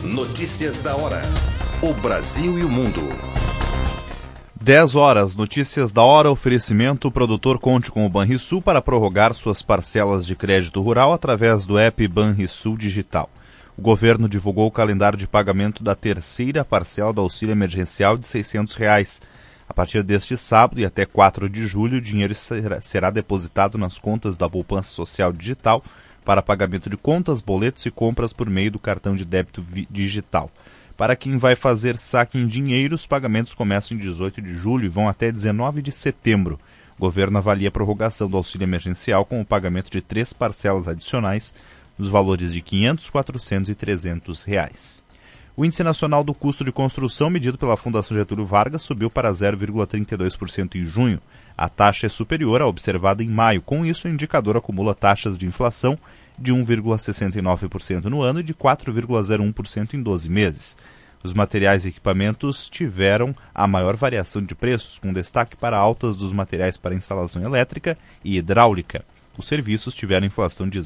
Notícias da hora. O Brasil e o mundo. 10 horas, notícias da hora, oferecimento, o produtor conte com o Banrisul para prorrogar suas parcelas de crédito rural através do app Banrisul Digital. O governo divulgou o calendário de pagamento da terceira parcela do auxílio emergencial de R$ 600. A partir deste sábado e até 4 de julho, o dinheiro será depositado nas contas da Poupança Social Digital para pagamento de contas, boletos e compras por meio do cartão de débito digital. Para quem vai fazer saque em dinheiro, os pagamentos começam em 18 de julho e vão até 19 de setembro. O governo avalia a prorrogação do auxílio emergencial com o pagamento de 3 parcelas adicionais nos valores de R$ 500, R$ 400 e R$ 300. O Índice Nacional do Custo de Construção, medido pela Fundação Getúlio Vargas, subiu para 0,32% em junho. A taxa é superior à observada em maio. Com isso, o indicador acumula taxas de inflação de 1,69% no ano e de 4,01% em 12 meses. Os materiais e equipamentos tiveram a maior variação de preços, com destaque para altas dos materiais para instalação elétrica e hidráulica. Os serviços tiveram inflação de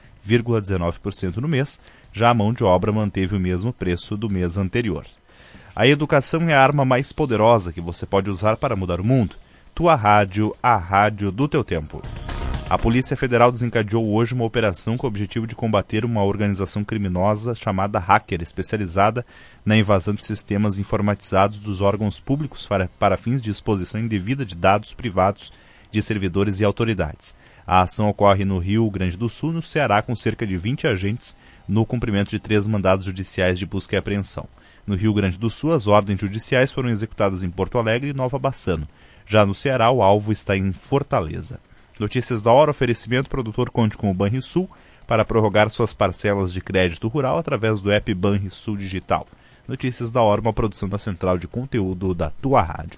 0,19% no mês, já a mão de obra manteve o mesmo preço do mês anterior. A educação é a arma mais poderosa que você pode usar para mudar o mundo. Tua rádio, a rádio do teu tempo. A Polícia Federal desencadeou hoje uma operação com o objetivo de combater uma organização criminosa chamada Hacker, especializada na invasão de sistemas informatizados dos órgãos públicos para fins de exposição indevida de dados privados de servidores e autoridades. A ação ocorre no Rio Grande do Sul, no Ceará, com cerca de 20 agentes no cumprimento de 3 mandados judiciais de busca e apreensão. No Rio Grande do Sul, as ordens judiciais foram executadas em Porto Alegre e Nova Bassano. Já no Ceará, o alvo está em Fortaleza. Notícias da hora, oferecimento, produtor conte com o Banrisul para prorrogar suas parcelas de crédito rural através do app Banrisul Digital. Notícias da hora, uma produção da Central de Conteúdo da Tua Rádio.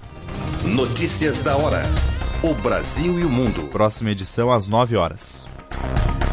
Notícias da hora. O Brasil e o mundo. Próxima edição às 9 horas.